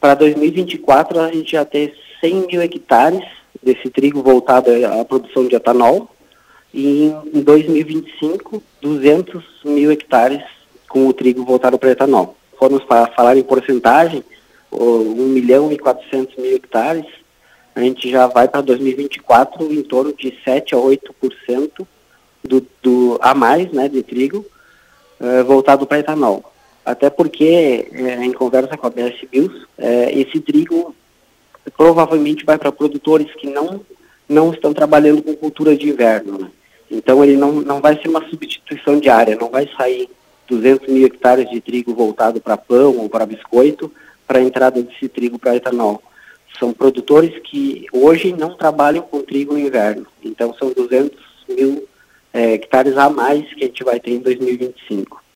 para 2024 a gente já tem 100 mil hectares desse trigo voltado à produção de etanol, e em 2025, 200 mil hectares com o trigo voltado para etanol. Quando falar em porcentagem, 1.400.000 hectares, a gente já vai para 2024 em torno de 7 a 8% a mais, né, de trigo voltado para etanol. Até porque, em conversa com a BS Bios, esse trigo provavelmente vai para produtores que não estão trabalhando com cultura de inverno, né? Então ele não vai ser uma substituição de área, não vai sair 200 mil hectares de trigo voltado para pão ou para biscoito para a entrada desse trigo para etanol. São produtores que hoje não trabalham com trigo no inverno, então são 200 mil hectares a mais que a gente vai ter em 2025.